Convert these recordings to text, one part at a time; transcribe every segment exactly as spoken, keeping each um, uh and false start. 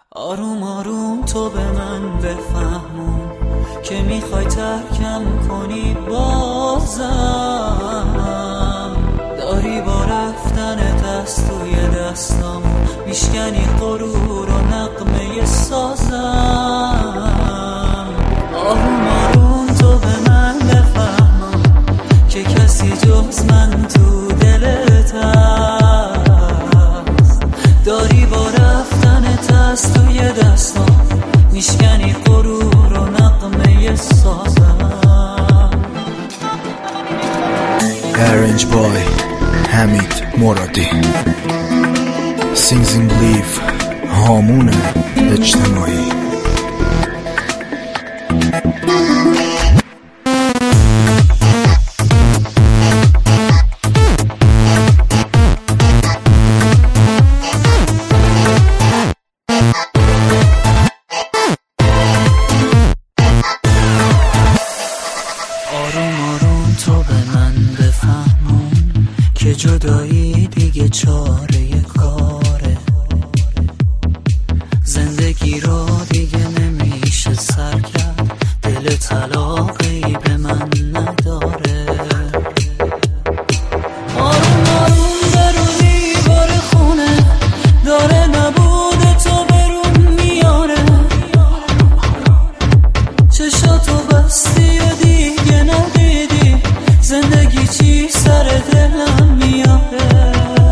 آروم آروم تو به من بفهمون که میخوای ترکم کنی، بازم داری با رفتن دست توی دستام میشکنی غرور و نغمه سازم. آروم آروم تو به من بفهمون که کسی جز من تو دلت هست، داری با رفتن دست توی دستام میشکنی غرور و نغمه سازم. Arrange by حمید مرادی. Sings in Believe هامون اجتماعی. آروم آروم تو به من بفهمون که جدایی دیگه چاره کاره، زندگی رو دیگه نمیشه سر کرد، دل طلاقی به من نداره. آروم آروم برونی بار خونه داره، نبود تو برون میاره، چشاتو بستی و دیگه ندیدی زندگی چی سر دلم میاره.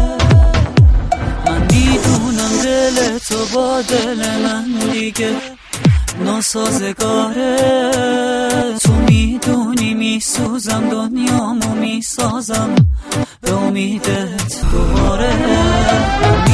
من میدونم دل تو با دل من دیگه ناسازگاره، تو میدونی میسوزم دنیامو میسازم به امیدت دوباره.